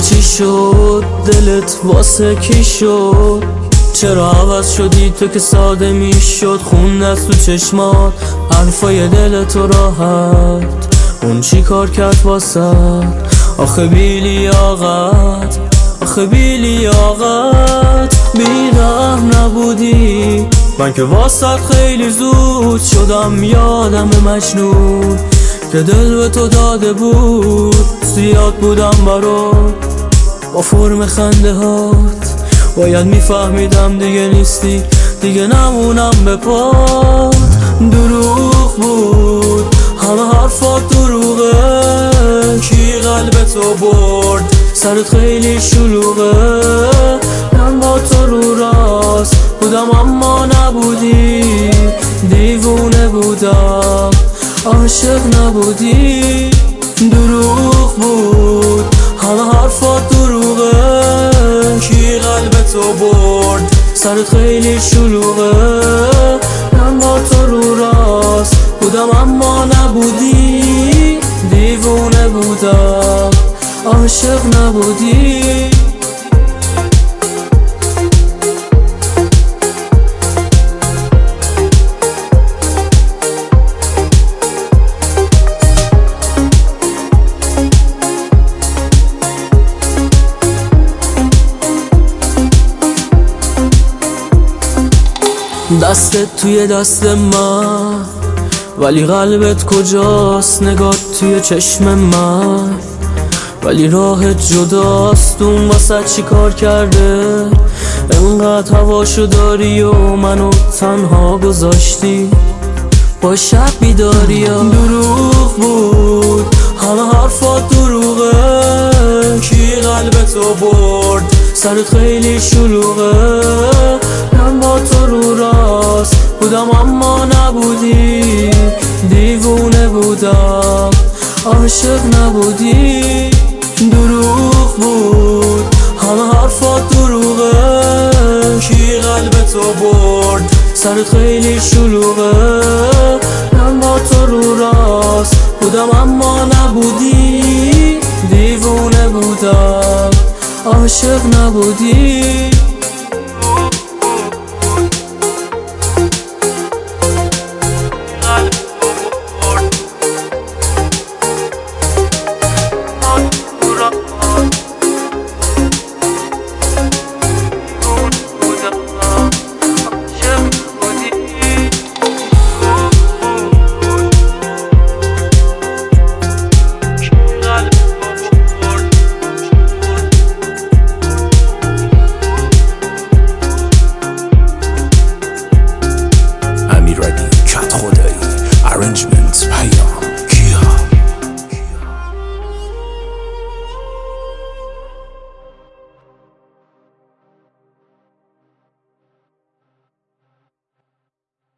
چی شد؟ دلت واسه کی شد؟ چرا عوض شدی تو که ساده میشد؟ خون از تو چشمات حرفای دل تو راحت، اون چی کار کرد واسه؟ آخه بی لیاقت، آخه بی لیاقت. بی‌رحم نبودی، من که واسط خیلی زود شدم یادم مجنون که دل به تو داده بود. زیاد بودم برات با فرم خنده هات، باید میفهمیدم دیگه نیستی، دیگه نمونم به پات. دروغ بود همه حرفات دروغه، کی قلب تو برد؟ سرت خیلی شلوغه. من با تو رو راست بودم اما نبودی، دیوونه بودم عاشق نبودی. دروغ بود همه حرفات دروغه، کی قلب تو برد؟ سرت خیلی شلوغه. من با تو رو راست بودم اما نبودی، دیوونه بودم عاشق نبودی. دستت توی دست من ولی قلبت کجاست؟ نگات توی چشم من ولی راهت جداست. اون واسه چی کار کرده؟ انقدر هواشو داری و منو تنها گذاشتی با شب بیداری. دروغ بود همه حرفات دروغه، کی قلب تو برد؟ سرت خیلی شلوغه. من با تو رو راست بودم اما نبودی، دیوونه بودم عاشق نبودی. دروغ بود همه حرفات دروغه، کی قلب تو برد؟ سرت خیلی شلوغه. من با تو رو راست بودم اما نبودی، دیوونه بودم عاشق نبودی.